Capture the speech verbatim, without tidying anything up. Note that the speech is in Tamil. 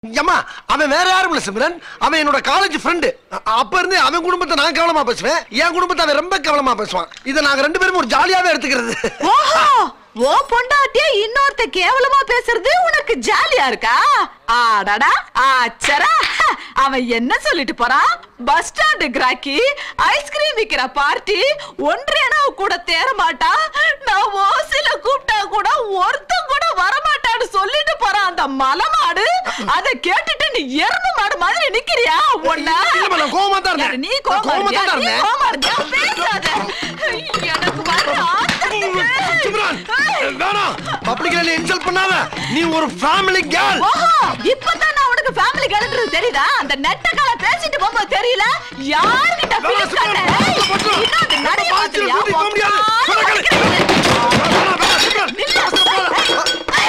யம்மா அவன் வேற யாரும் இல்ல சிம்ரன், அவன் என்னோட காலேஜ் ஃப்ரெண்டு. அப்ப இருந்து அவன் குடும்பத்தை நான் கவனமா பேசுவேன், என் குடும்பத்தை அவன் ரொம்ப கவனமா பேசுவான். இதை நாங்க ரெண்டு பேரும் ஒரு ஜாலியாவே எடுத்துக்கிறது. ஓ பொண்டாட்டியே இன்னொருத்த கேவலமா பேசுறது உனக்கு ஜாலியா இருக்கா? ஆடாடா ஆச்சரா, அவன் என்ன சொல்லிட்டு போறான்? பஸ் ஸ்டாண்டு கிராக்கி ஐஸ்கிரீம் விக்கிற பார்ட்டி ஒன்றேனா கூட தேர மாட்டா, நான் ஓசில கூப்பிட்டா கூட ஒருத்தன் கூட வரமாட்டான்னு சொல்லிட்டு போறான் அந்த மலமாடு. அத கேட்டுட்டு நீ எருமை மாடு மாதிரி நிக்கிறியா? ஒண்ணா கோவமா தான் இருந்தேன். நீ கோவமா இருந்தியா? கோவமா இருந்தியா? பேசாத. எனக்கு வர சிம்ரன் வேணாம், பப்ளிக்ல நீ இன்சல்ட் பண்ணாத. நீ ஒரு ஃபேமிலி கேர்ள். ஓஹோ, இப்பதான் நான் உனக்கு ஃபேமிலி கேர்ள்ன்றது தெரியுதா? அந்த நெட்டகால பேசிட்டு போக தெரியல. யார்கிட்ட ஃபீல் பண்ணே? இன்னொரு நடைய பாத்தியா?